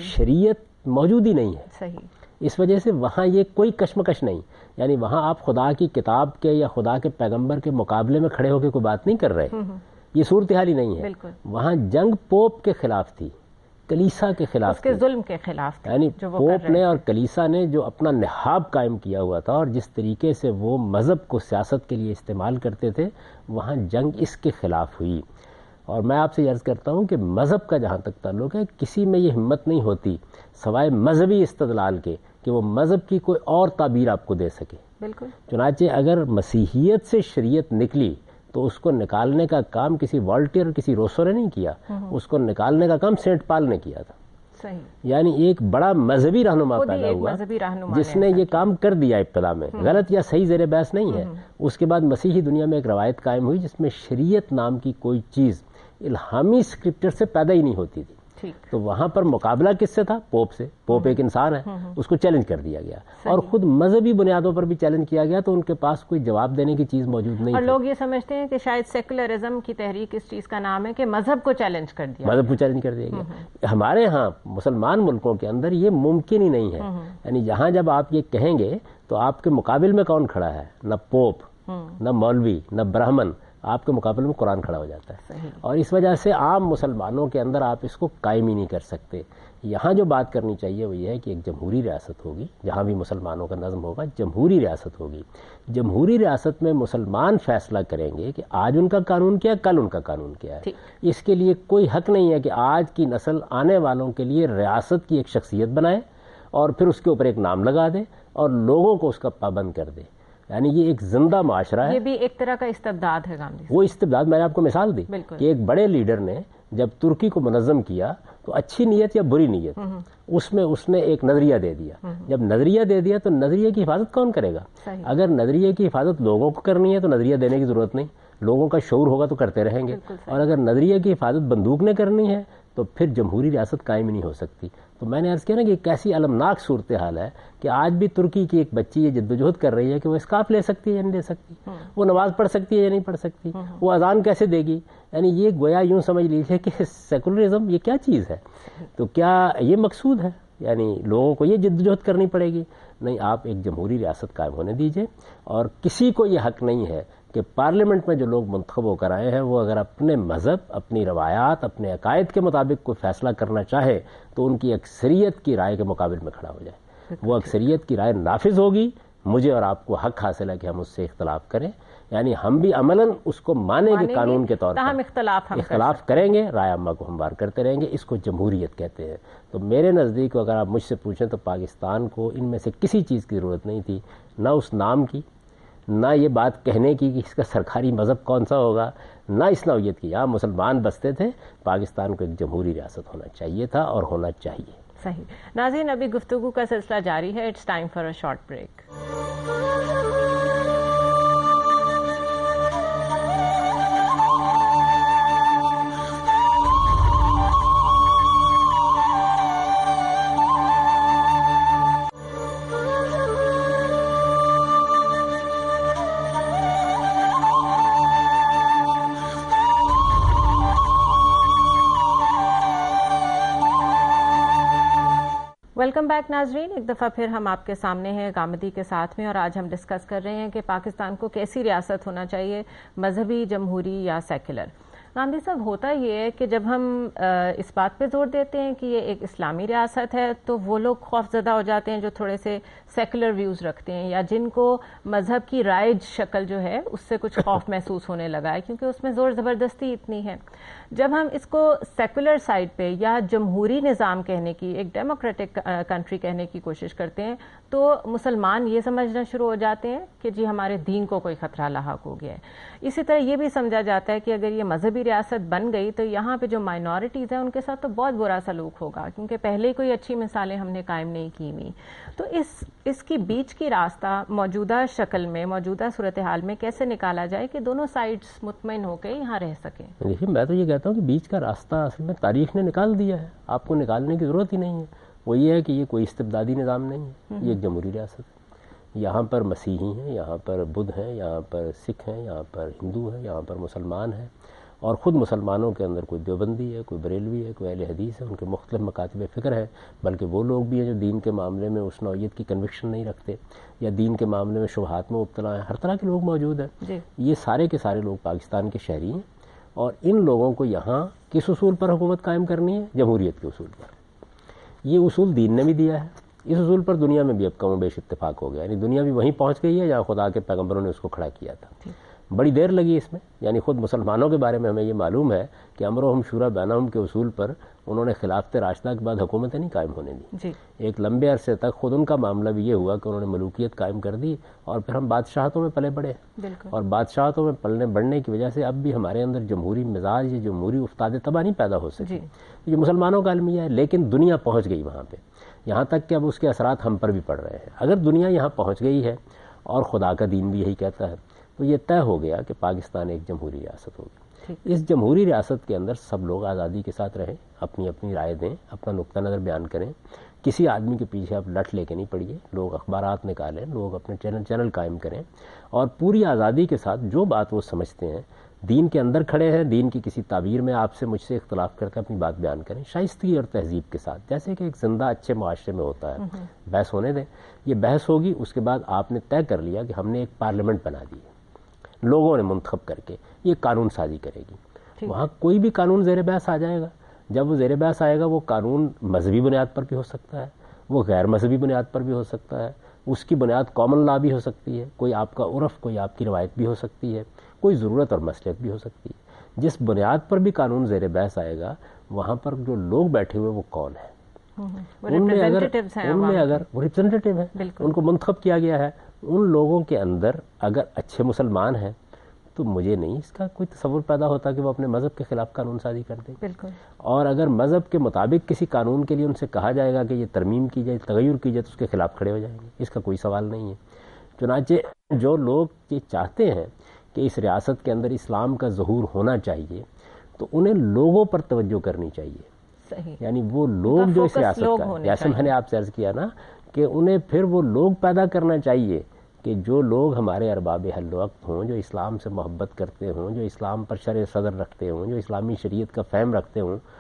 B: شریعت موجود ہی نہیں ہے.
A: صحیح.
B: اس وجہ سے وہاں یہ کوئی کشمکش نہیں. یعنی وہاں آپ خدا کی کتاب کے یا خدا کے پیغمبر کے مقابلے میں کھڑے ہو کے کوئی بات نہیں کر رہے. یہ صورتحال ہی نہیں ہے. وہاں جنگ پوپ کے خلاف تھی, کلیسا کے خلاف,
A: اس کے ظلم کے خلاف.
B: یعنی پوپ نے اور کلیسا نے جو اپنا نہاب قائم کیا ہوا تھا اور جس طریقے سے وہ مذہب کو سیاست کے لیے استعمال کرتے تھے, وہاں جنگ اس کے خلاف ہوئی. اور میں آپ سے عرض کرتا ہوں کہ مذہب کا جہاں تک تعلق ہے, کسی میں یہ ہمت نہیں ہوتی سوائے مذہبی استدلال کے کہ وہ مذہب کی کوئی اور تعبیر آپ کو دے سکے.
A: بالکل.
B: چنانچہ اگر مسیحیت سے شریعت نکلی تو اس کو نکالنے کا کام کسی والٹیر اور کسی روسو نے نہیں کیا, اس کو نکالنے کا کام سینٹ پال نے کیا تھا.
A: صحیح.
B: یعنی ایک بڑا مذہبی رہنما پیدا ہوا جس نے یہ کام کر دیا ابتدا میں. غلط یا صحیح زیر بحث نہیں ہے. اس کے بعد مسیحی دنیا میں ایک روایت قائم ہوئی جس میں شریعت نام کی کوئی چیز الہامی اسکرپچر سے پیدا ہی نہیں ہوتی تھی. تو وہاں پر مقابلہ کس سے تھا؟ پوپ سے. پوپ ایک انسان ہے, اس کو چیلنج کر دیا گیا, اور خود مذہبی بنیادوں پر بھی چیلنج کیا گیا, تو ان کے پاس کوئی جواب دینے کی چیز موجود نہیں.
A: اور لوگ یہ سمجھتے ہیں کہ شاید سیکولرزم کی تحریک اس چیز کا نام ہے کہ مذہب کو چیلنج کر دیا
B: مذہب کو چیلنج کر دیا گیا. ہمارے ہاں مسلمان ملکوں کے اندر یہ ممکن ہی نہیں ہے. یعنی جہاں جب آپ یہ کہیں گے تو آپ کے مقابل میں کون کھڑا ہے؟ نہ پوپ, نہ مولوی, نہ برہمن. آپ کے مقابلے میں قرآن کھڑا ہو جاتا ہے.
A: صحیح.
B: اور اس وجہ سے عام مسلمانوں کے اندر آپ اس کو قائم ہی نہیں کر سکتے. یہاں جو بات کرنی چاہیے وہ یہ ہے کہ ایک جمہوری ریاست ہوگی, جہاں بھی مسلمانوں کا نظم ہوگا جمہوری ریاست ہوگی. جمہوری ریاست میں مسلمان فیصلہ کریں گے کہ آج ان کا قانون کیا ہے, کل ان کا قانون کیا ہے. اس کے لیے کوئی حق نہیں ہے کہ آج کی نسل آنے والوں کے لیے ریاست کی ایک شخصیت بنائے اور پھر اس کے اوپر ایک نام لگا دے اور لوگوں کو اس کا پابند کر دے. یعنی یہ ایک زندہ معاشرہ ہے.
A: یہ بھی ایک طرح کا استبداد ہے گاندھی.
B: وہ استبداد میں نے آپ کو مثال دی کہ ایک بڑے لیڈر نے جب ترکی کو منظم کیا تو اچھی نیت یا بری نیت اس میں اس نے ایک نظریہ دے دیا. جب نظریہ دے دیا تو نظریے کی حفاظت کون کرے گا؟ اگر نظریے کی حفاظت لوگوں کو کرنی ہے تو نظریہ دینے کی ضرورت نہیں, لوگوں کا شعور ہوگا تو کرتے رہیں گے. اور اگر نظریے کی حفاظت بندوق نے کرنی ہے تو پھر جمہوری ریاست قائم ہی نہیں ہو سکتی. تو میں نے عرض کیا نا کہ ایک ایسی المناک صورتحال ہے کہ آج بھی ترکی کی ایک بچی یہ جدوجہد کر رہی ہے کہ وہ اسکارف لے سکتی ہے یا نہیں لے سکتی, وہ نماز پڑھ سکتی ہے یا نہیں پڑھ سکتی, وہ اذان کیسے دے گی. یعنی یہ گویا یوں سمجھ لیجیے کہ سیکولرزم یہ کیا چیز ہے. تو کیا یہ مقصود ہے؟ یعنی لوگوں کو یہ جدوجہد کرنی پڑے گی؟ نہیں, آپ ایک جمہوری ریاست قائم ہونے دیجئے, اور کسی کو یہ حق نہیں ہے کہ پارلیمنٹ میں جو لوگ منتخب ہو کر آئے ہیں وہ اگر اپنے مذہب، اپنی روایات، اپنے عقائد کے مطابق کوئی فیصلہ کرنا چاہے تو ان کی اکثریت کی رائے کے مقابل میں کھڑا ہو جائے. وہ اکثریت کی رائے نافذ ہوگی، مجھے اور آپ کو حق حاصل ہے کہ ہم اس سے اختلاف کریں، یعنی ہم بھی عملاً اس کو مانیں گے قانون کے طور پر،
A: اختلاف
B: اختلاف کریں گے، رائے عامہ کو ہموار کرتے رہیں گے. اس کو جمہوریت کہتے ہیں. تو میرے نزدیک اگر آپ مجھ سے پوچھیں تو پاکستان کو ان میں سے کسی چیز کی ضرورت نہیں تھی، نہ اس نام کی، نہ یہ بات کہنے کی کہ اس کا سرکاری مذہب کون سا ہوگا، نہ اس نوعیت کی. یہاں مسلمان بستے تھے. پاکستان کو ایک جمہوری ریاست ہونا چاہیے تھا اور ہونا چاہیے.
A: صحیح. ناظرین، ابھی گفتگو کا سلسلہ جاری ہے. It's time for a short break. Welcome back ناظرین، ایک دفعہ پھر ہم آپ کے سامنے ہیں گامدی کے ساتھ میں، اور آج ہم ڈسکس کر رہے ہیں کہ پاکستان کو کیسی ریاست ہونا چاہیے، مذہبی، جمہوری یا سیکولر. گاندھی صاحب، ہوتا یہ ہے کہ جب ہم اس بات پہ زور دیتے ہیں کہ یہ ایک اسلامی ریاست ہے تو وہ لوگ خوف زدہ ہو جاتے ہیں جو تھوڑے سے سیکولر ویوز رکھتے ہیں یا جن کو مذہب کی رائج شکل جو ہے اس سے کچھ خوف محسوس ہونے لگا ہے کیونکہ اس میں زور زبردستی اتنی ہے. جب ہم اس کو سیکولر سائڈ پہ یا جمہوری نظام کہنے کی، ایک ڈیموکریٹک کنٹری کہنے کی کوشش کرتے ہیں تو مسلمان یہ سمجھنا شروع ہو جاتے ہیں کہ جی ہمارے دین کو کوئی خطرہ لاحق ہو گیا ہے. اسی طرح یہ بھی سمجھا جاتا ہے کہ اگر یہ مذہبی ریاست بن گئی تو یہاں پہ جو مائنورٹیز ہیں ان کے ساتھ تو بہت برا سلوک ہوگا کیونکہ پہلے کوئی اچھی مثالیں ہم نے قائم نہیں کی ہوئی. تو اس اس کی بیچ کی راستہ موجودہ شکل میں، موجودہ صورتحال میں کیسے نکالا جائے کہ دونوں سائڈز مطمئن ہو کے یہاں رہ سکیں؟
B: دیکھیے، میں تو یہ کہتا ہوں کہ بیچ کا راستہ اصل میں تاریخ نے نکال دیا ہے، آپ کو نکالنے کی ضرورت ہی نہیں ہے. وہ یہ ہے کہ یہ کوئی استبدادی نظام نہیں ہے، یہ ایک جمہوری ریاست ہے. یہاں پر مسیحی ہیں، یہاں پر بدھ ہیں، یہاں پر سکھ ہیں، یہاں پر ہندو ہیں، یہاں پر مسلمان ہیں، اور خود مسلمانوں کے اندر کوئی دیوبندی ہے، کوئی بریلوی ہے، کوئی اہل حدیث ہے. ان کے مختلف مکاتب فکر ہیں، بلکہ وہ لوگ بھی ہیں جو دین کے معاملے میں اس نوعیت کی کنوکشن نہیں رکھتے یا دین کے معاملے میں شبہات میں مبتلا ہیں. ہر طرح کے لوگ موجود ہیں. جی. یہ سارے کے سارے لوگ پاکستان کے شہری ہیں اور ان لوگوں کو یہاں کس اصول پر حکومت قائم کرنی ہے؟ جمہوریت کے اصول پر. یہ اصول دین نے بھی دیا ہے. اس اصول پر دنیا میں بھی اب کم و بیش اتفاق ہو گیا، یعنی دنیا بھی وہیں پہنچ گئی ہے جہاں خدا کے پیغمبروں نے اس کو کھڑا کیا تھا. بڑی دیر لگی اس میں، یعنی خود مسلمانوں کے بارے میں ہمیں یہ معلوم ہے کہ امرہم شورا بینہم کے اصول پر انہوں نے خلافت راشدہ کے بعد حکومتیں نہیں قائم ہونے دی. جی. ایک لمبے عرصے تک خود ان کا معاملہ بھی یہ ہوا کہ انہوں نے ملوکیت قائم کر دی اور پھر ہم بادشاہتوں میں پلے بڑھے. اور بادشاہتوں میں پلنے بڑھنے کی وجہ سے اب بھی ہمارے اندر جمہوری مزاج یا جمہوری افتاد طبع نہیں پیدا ہو سکے. یہ مسلمانوں کا المیہ ہے، لیکن دنیا پہنچ گئی وہاں پہ، یہاں تک کہ اب اس کے اثرات ہم پر بھی پڑ رہے ہیں. اگر دنیا یہاں پہنچ گئی ہے اور خدا کا دین بھی یہی کہتا ہے تو یہ طے ہو گیا کہ پاکستان ایک جمہوری ریاست ہوگی. اس جمہوری ریاست کے اندر سب لوگ آزادی کے ساتھ رہیں، اپنی اپنی رائے دیں، اپنا نقطہ نظر بیان کریں. کسی آدمی کے پیچھے آپ لٹ لے کے نہیں پڑیے. لوگ اخبارات نکالیں، لوگ اپنے چینل چینل قائم کریں اور پوری آزادی کے ساتھ جو بات وہ سمجھتے ہیں، دین کے اندر کھڑے ہیں، دین کی کسی تعبیر میں آپ سے مجھ سے اختلاف کر کے اپنی بات بیان کریں شائستگی اور تہذیب کے ساتھ، جیسے کہ ایک زندہ اچھے معاشرے میں ہوتا ہے. بحث ہونے دیں. یہ بحث ہوگی، اس کے بعد آپ نے طے کر لیا کہ ہم نے ایک پارلیمنٹ بنا دی ہے، لوگوں نے منتخب کر کے یہ قانون سازی کرے گی. وہاں کوئی بھی قانون زیر بحث آ جائے گا. جب وہ زیر بحث آئے گا وہ قانون مذہبی بنیاد پر بھی ہو سکتا ہے، وہ غیر مذہبی بنیاد پر بھی ہو سکتا ہے، اس کی بنیاد کامن لا بھی ہو سکتی ہے، کوئی آپ کا عرف، کوئی آپ کی روایت بھی ہو سکتی ہے، کوئی ضرورت اور مصلحت بھی ہو سکتی ہے. جس بنیاد پر بھی قانون زیر بحث آئے گا وہاں پر جو لوگ بیٹھے ہوئے وہ کون ہیں؟ ان میں اگر ان میں اگر وہ ریپرزینٹیٹیو ہے، ان کو منتخب کیا گیا ہے، ان لوگوں کے اندر اگر اچھے مسلمان ہیں تو مجھے نہیں اس کا کوئی تصور پیدا ہوتا کہ وہ اپنے مذہب کے خلاف قانون سازی کر دیں. بالکل. اور اگر مذہب کے مطابق کسی قانون کے لیے ان سے کہا جائے گا کہ یہ ترمیم کی جائے، تغیر کی جائے، تو اس کے خلاف کھڑے ہو جائیں گے. اس کا کوئی سوال نہیں ہے. چنانچہ جو لوگ یہ چاہتے ہیں کہ اس ریاست کے اندر اسلام کا ظہور ہونا چاہیے تو انہیں لوگوں پر توجہ کرنی چاہیے. صحیح. یعنی وہ لوگ جو اس ریاست کا، جیسے میں نے آپ سے عرض کیا نا کہ انہیں پھر وہ لوگ پیدا کرنا چاہیے کہ جو لوگ ہمارے ارباب حل وقت ہوں، جو اسلام سے محبت کرتے ہوں، جو اسلام پر شرع صدر رکھتے ہوں، جو اسلامی شریعت کا فہم رکھتے ہوں،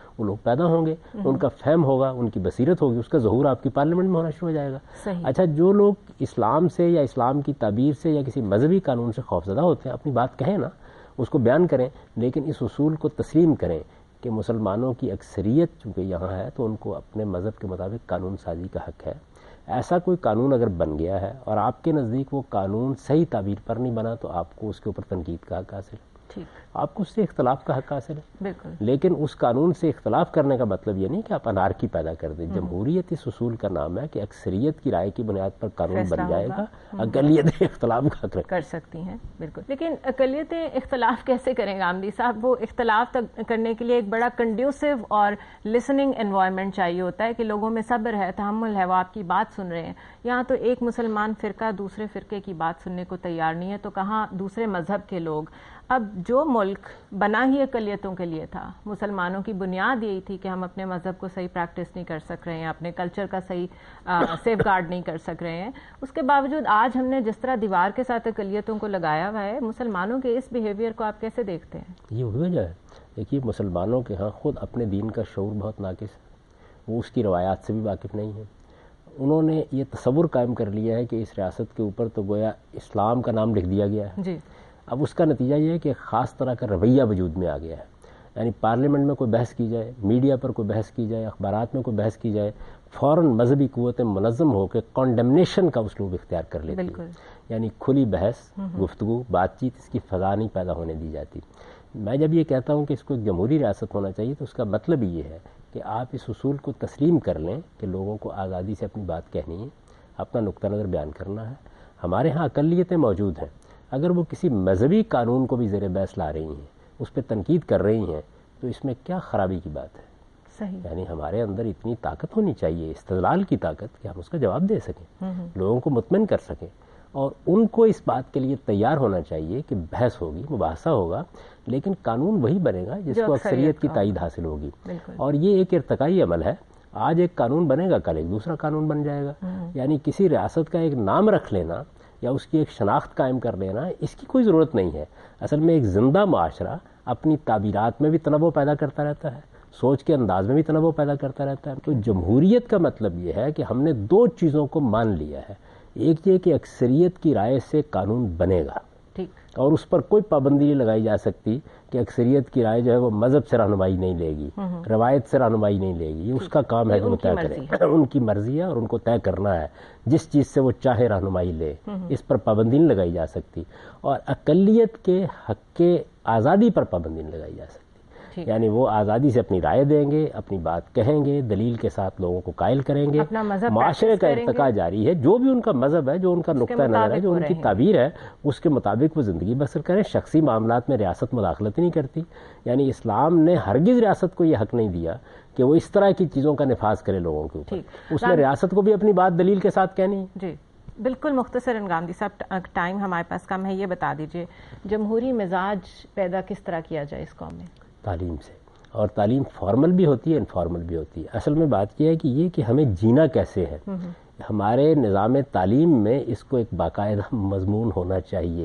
B: وہ لوگ پیدا ہوں گے، ان کا فہم ہوگا، ان کی بصیرت ہوگی، اس کا ظہور آپ کی پارلیمنٹ میں ہونا شروع ہو جائے گا۔ اچھا، جو لوگ اسلام سے یا اسلام کی تعبیر سے یا کسی مذہبی قانون سے خوفزدہ ہوتے ہیں، اپنی بات کہیں نا، اس کو بیان کریں، لیکن اس اصول کو تسلیم کریں کہ مسلمانوں کی اکثریت چونکہ یہاں ہے تو ان کو اپنے مذہب کے مطابق قانون سازی کا حق ہے۔ ایسا کوئی قانون اگر بن گیا ہے اور آپ کے نزدیک وہ قانون صحیح تعبیر پر نہیں بنا تو آپ کو اس کے اوپر تنقید کا حق حاصل ہے، آپ کو اس سے اختلاف کا حق حاصل ہے، بالکل، لیکن اس قانون سے اختلاف کرنے کا مطلب یہ نہیں کہ آپ انارکی پیدا کر دیں۔ جمہوریت اس اصول کا نام ہے کہ اکثریت کی رائے کی بنیاد پر قانون بن جائے گا، اقلیتیں اختلاف کا حق کر سکتی ہیں،
A: بالکل، لیکن اقلیتیں اختلاف کیسے کریں گے غامدی صاحب؟ وہ اختلاف کرنے کے لیے ایک بڑا کنڈیوسو اور لسننگ انوائرمنٹ چاہیے ہوتا ہے کہ لوگوں میں صبر ہے، تحمل ہے، وہ آپ کی بات سن رہے ہیں۔ یہاں تو ایک مسلمان فرقہ دوسرے فرقے کی بات سننے کو تیار نہیں ہے، تو کہاں دوسرے مذہب کے لوگ؟ اب جو ملک بنا ہی اقلیتوں کے لیے تھا، مسلمانوں کی بنیاد یہی تھی کہ ہم اپنے مذہب کو صحیح پریکٹس نہیں کر سک رہے ہیں، اپنے کلچر کا صحیح سیف گارڈ نہیں کر سک رہے ہیں، اس کے باوجود آج ہم نے جس طرح دیوار کے ساتھ اقلیتوں کو لگایا ہوا ہے، مسلمانوں کے اس بیہیویئر کو آپ کیسے دیکھتے ہیں؟
B: یہ ہو جائے، دیکھیے مسلمانوں کے ہاں خود اپنے دین کا شعور بہت ناقص ہے، وہ اس کی روایات سے بھی واقف نہیں ہے۔ انہوں نے یہ تصور قائم کر لیا ہے کہ اس ریاست کے اوپر تو گویا اسلام کا نام لکھ دیا گیا ہے، جی، اب اس کا نتیجہ یہ ہے کہ خاص طرح کا رویہ وجود میں آ گیا ہے، یعنی پارلیمنٹ میں کوئی بحث کی جائے، میڈیا پر کوئی بحث کی جائے، اخبارات میں کوئی بحث کی جائے، فوراً مذہبی قوتیں منظم ہو کے کنڈمنیشن کا اسلوب اختیار کر لیتی ہیں، یعنی کھلی بحث، گفتگو، بات چیت، اس کی فضا نہیں پیدا ہونے دی جاتی۔ میں جب یہ کہتا ہوں کہ اس کو ایک جمہوری ریاست ہونا چاہیے تو اس کا مطلب یہ ہے کہ آپ اس اصول کو تسلیم کر لیں کہ لوگوں کو آزادی سے اپنی بات کہنی ہے، اپنا نقطہ نظر بیان کرنا ہے۔ ہمارے ہاں اقلیتیں موجود ہیں، اگر وہ کسی مذہبی قانون کو بھی زیر بحث لا رہی ہیں، اس پہ تنقید کر رہی ہیں، تو اس میں کیا خرابی کی بات ہے؟ صحیح، یعنی ہمارے اندر اتنی طاقت ہونی چاہیے، استدلال کی طاقت، کہ ہم اس کا جواب دے سکیں، لوگوں کو مطمئن کر سکیں، اور ان کو اس بات کے لیے تیار ہونا چاہیے کہ بحث ہوگی، مباحثہ ہوگا، لیکن قانون وہی بنے گا جس کو اکثریت کی تائید حاصل ہوگی، اور یہ ایک ارتقائی عمل ہے۔ آج ایک قانون بنے گا، کل ایک دوسرا قانون بن جائے گا، یعنی کسی ریاست کا ایک نام رکھ لینا یا اس کی ایک شناخت قائم کر لینا، اس کی کوئی ضرورت نہیں ہے۔ اصل میں ایک زندہ معاشرہ اپنی تعبیرات میں بھی تنوع پیدا کرتا رہتا ہے، سوچ کے انداز میں بھی تنوع پیدا کرتا رہتا ہے۔ تو جمہوریت کا مطلب یہ ہے کہ ہم نے دو چیزوں کو مان لیا ہے، ایک یہ کہ اکثریت کی رائے سے قانون بنے گا، اور اس پر کوئی پابندی نہیں لگائی جا سکتی کہ اکثریت کی رائے جو ہے وہ مذہب سے رہنمائی نہیں لے گی، روایت سے رہنمائی نہیں لے گی، یہ اس کا کام ہے کہ وہ طے کرے، ان کی مرضی ہے اور ان کو طے کرنا ہے، جس چیز سے وہ چاہے رہنمائی لے، اس پر پابندی نہیں لگائی جا سکتی، اور اقلیت کے حق کے آزادی پر پابندی نہیں لگائی جا سکتی، یعنی وہ آزادی سے اپنی رائے دیں گے، اپنی بات کہیں گے، دلیل کے ساتھ لوگوں کو قائل کریں گے، معاشرے کا ارتقاء جاری ہے، جو بھی ان کا مذہب ہے، جو ان کا نقطہ نظر ہے، جو ان کی تعبیر ہے، اس کے مطابق وہ زندگی بسر کریں۔ شخصی معاملات میں ریاست مداخلت نہیں کرتی، یعنی اسلام نے ہرگز ریاست کو یہ حق نہیں دیا کہ وہ اس طرح کی چیزوں کا نفاذ کرے لوگوں کے اوپر، اس میں ریاست کو بھی اپنی بات دلیل کے ساتھ کہنی۔
A: جی بالکل، مختصراً غامدی صاحب ٹائم ہمارے پاس کم ہے، یہ بتا دیجئے جمہوری مزاج پیدا کس طرح کیا جائے اس قوم میں؟
B: تعلیم سے، اور تعلیم فارمل بھی ہوتی ہے، انفارمل بھی ہوتی ہے۔ اصل میں بات یہ ہے کہ یہ کہ ہمیں جینا کیسے ہے، ہمارے نظام تعلیم میں اس کو ایک باقاعدہ مضمون ہونا چاہیے،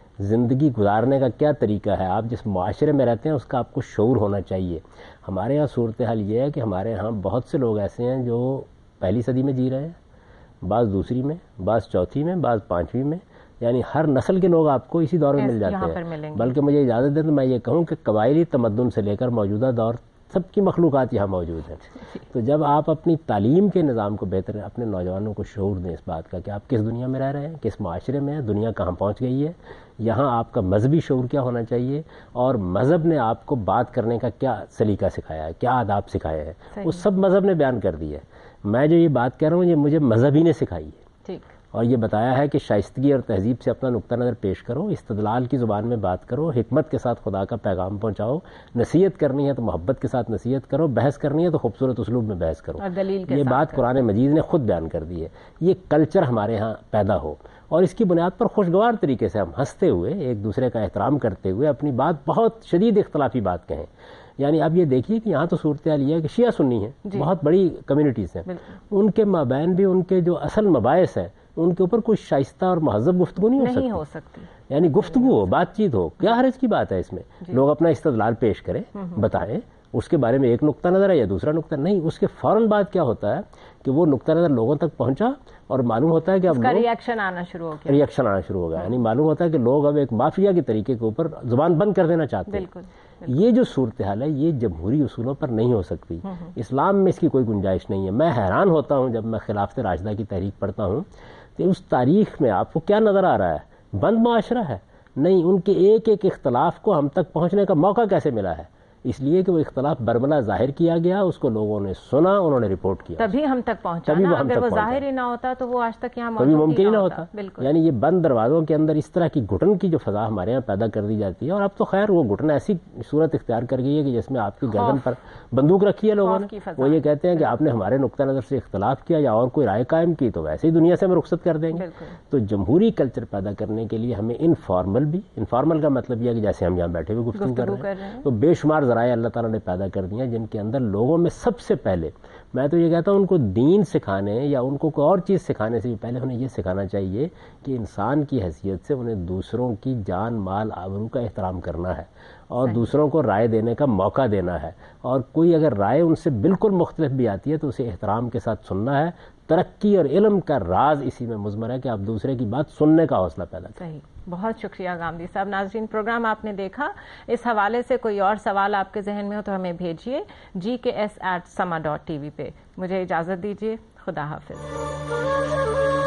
B: زندگی گزارنے کا کیا طریقہ ہے، آپ جس معاشرے میں رہتے ہیں اس کا آپ کو شعور ہونا چاہیے۔ ہمارے یہاں صورتحال یہ ہے کہ ہمارے یہاں بہت سے لوگ ایسے ہیں جو پہلی صدی میں جی رہے ہیں، بعض دوسری میں، بعض چوتھی میں، بعض پانچویں میں، یعنی ہر نسل کے لوگ آپ کو اسی دور میں مل جاتے ہیں۔ بلکہ مجھے اجازت دیں تو میں یہ کہوں کہ قبائلی تمدن سے لے کر موجودہ دور سب کی مخلوقات یہاں موجود ہیں۔ تو جب آپ اپنی تعلیم کے نظام کو بہتر، اپنے نوجوانوں کو شعور دیں اس بات کا کہ آپ کس دنیا میں رہ رہے ہیں، کس معاشرے میں ہیں، دنیا کہاں پہنچ گئی ہے، یہاں آپ کا مذہبی شعور کیا ہونا چاہیے، اور مذہب نے آپ کو بات کرنے کا کیا سلیقہ سکھایا ہے، کیا آداب سکھائے ہیں، وہ سب مذہب نے بیان کر دی ہے۔ میں جو یہ بات کہہ رہا ہوں یہ مجھے مذہب ہی نے سکھائی ہے، اور یہ بتایا ہے کہ شائستگی اور تہذیب سے اپنا نقطہ نظر پیش کرو، استدلال کی زبان میں بات کرو، حکمت کے ساتھ خدا کا پیغام پہنچاؤ، نصیحت کرنی ہے تو محبت کے ساتھ نصیحت کرو، بحث کرنی ہے تو خوبصورت اسلوب میں بحث کرو، یہ بات قرآن مجید نے خود بیان کر دی ہے۔ یہ کلچر ہمارے ہاں پیدا ہو، اور اس کی بنیاد پر خوشگوار طریقے سے ہم ہنستے ہوئے ایک دوسرے کا احترام کرتے ہوئے اپنی بات، بہت شدید اختلافی بات کہیں۔ یعنی اب یہ دیکھیے کہ یہاں تو صورتحال یہ ہے کہ شیعہ سنی ہیں، بہت بڑی کمیونٹیز ہیں، ان کے مابین بھی ان کے جو اصل مباحث ہیں ان کے اوپر کوئی شائستہ اور مہذب گفتگو نہیں ہو سکتی, نہیں ہو سکتی. یعنی گفتگو ہو, بات چیت ہو, کیا حرج کی بات ہے اس میں؟ لوگ اپنا استدلال پیش کریں, بتائیں, اس کے بارے میں ایک نقطہ نظر ہے یا دوسرا نقطہ نہیں، اس کے فوراً بعد کیا ہوتا ہے کہ وہ نقطہ نظر لوگوں تک پہنچا اور معلوم ہوتا ہے کہ اب
A: ریئیکشن آنا شروع ہو گیا
B: ریئیکشن آنا شروع ہو گیا یعنی معلوم ہوتا ہے کہ لوگ اب ایک مافیا کے طریقے کے اوپر زبان بند کر دینا چاہتے ہیں. بالکل یہ جو صورتحال ہے یہ جمہوری اصولوں پر نہیں ہو سکتی. اسلام میں اس کی کوئی گنجائش نہیں ہے. میں حیران ہوتا ہوں جب میں خلافت راشدہ کی تحریک پڑھتا ہوں کہ اس تاریخ میں آپ کو کیا نظر آ رہا ہے؟ بند معاشرہ ہے. نہیں، ان کے ایک ایک اختلاف کو ہم تک پہنچنے کا موقع کیسے ملا ہے؟ اس لیے کہ وہ اختلاف برملا ظاہر کیا گیا، اس کو لوگوں نے سنا، انہوں نے رپورٹ کیا،
A: تبھی ہم تک پہنچا.
B: تبھی وہ ہم
A: اگر
B: تک
A: وہ
B: پہنچا.
A: ظاہر ہی نہ ہوتا تو وہ آج تک یہاں
B: کبھی ممکن ہی نہ ہوتا.
A: بالکل.
B: یعنی یہ بند دروازوں کے اندر اس طرح کی گھٹن کی جو فضا ہمارے یہاں پیدا کر دی جاتی ہے، اور اب تو خیر وہ گھٹن ایسی صورت اختیار کر گئی ہے کہ جس میں آپ کی گردن پر بندوق رکھی ہے لوگوں نے. وہ یہ کہتے ہیں کہ آپ نے ہمارے نقطہ نظر سے اختلاف کیا یا اور کوئی رائے قائم کی تو ویسے ہی دنیا سے ہم رخصت کر دیں گے. تو جمہوری کلچر پیدا کرنے کے لیے ہمیں انفارمل بھی، انفارمل کا مطلب یہ کہ جیسے ہم یہاں بیٹھے ہوئے گفتگو کر رہے ہیں، تو بے شمار ذرائع اللہ تعالیٰ نے پیدا کر دیا جن کے اندر لوگوں میں سب سے پہلے، میں تو یہ کہتا ہوں ان کو دین سکھانے یا ان کو کوئی اور چیز سکھانے سے بھی پہلے انہیں یہ سکھانا چاہیے کہ انسان کی حیثیت سے انہیں دوسروں کی جان مال آبرو کا احترام کرنا ہے اور دوسروں کو رائے دینے کا موقع دینا ہے، اور کوئی اگر رائے ان سے بالکل مختلف بھی آتی ہے تو اسے احترام کے ساتھ سننا ہے. ترقی اور علم کا راز اسی میں مضمر ہے کہ آپ دوسرے کی بات سننے کا حوصلہ پیدا کریں.
A: صحیح. بہت شکریہ غامدی صاحب. ناظرین، پروگرام آپ نے دیکھا. اس حوالے سے کوئی اور سوال آپ کے ذہن میں ہو تو ہمیں بھیجیے G K S at Samaa dot T V پہ. مجھے اجازت دیجیے. خدا حافظ.